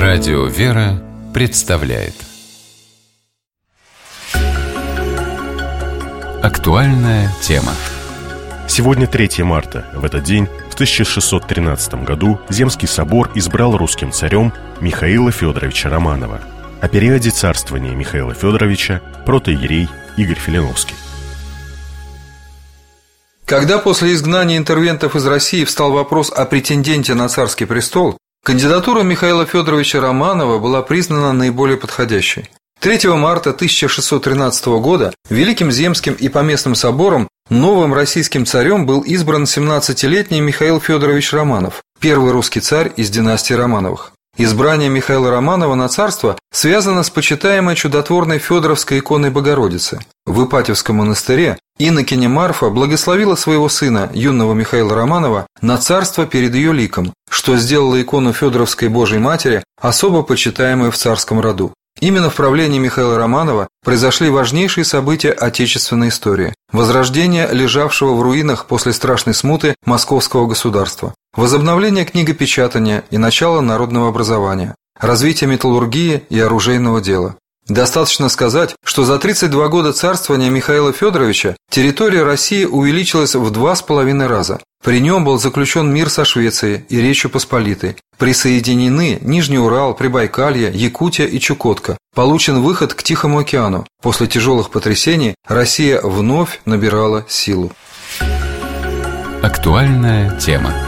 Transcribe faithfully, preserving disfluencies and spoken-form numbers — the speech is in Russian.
Радио «Вера» представляет актуальная тема. Сегодня третье марта. В этот день, в тысяча шестьсот тринадцатом году, Земский собор избрал русским царем Михаила Федоровича Романова. О периоде царствования Михаила Федоровича протоиерей Игорь Филиновский. Когда после изгнания интервентов из России встал вопрос о претенденте на царский престол, кандидатура Михаила Федоровича Романова была признана наиболее подходящей. третьего марта тысяча шестьсот тринадцатого года Великим Земским и Поместным собором новым российским царем был избран семнадцатилетний Михаил Федорович Романов, первый русский царь из династии Романовых. Избрание Михаила Романова на царство связано с почитаемой чудотворной Федоровской иконой Богородицы. В Ипатьевском монастыре инокиня Марфа благословила своего сына, юного Михаила Романова, на царство перед ее ликом, что сделало икону Федоровской Божией Матери особо почитаемой в царском роду. Именно в правлении Михаила Романова произошли важнейшие события отечественной истории: возрождение лежавшего в руинах после страшной смуты московского государства, возобновление книгопечатания и начало народного образования, развитие металлургии и оружейного дела. Достаточно сказать, что за тридцать два года царствования Михаила Федоровича территория России увеличилась в два с половиной раза. При нем был заключен мир со Швецией и Речью Посполитой. Присоединены Нижний Урал, Прибайкалье, Якутия и Чукотка. Получен выход к Тихому океану. После тяжелых потрясений Россия вновь набирала силу. Актуальная тема.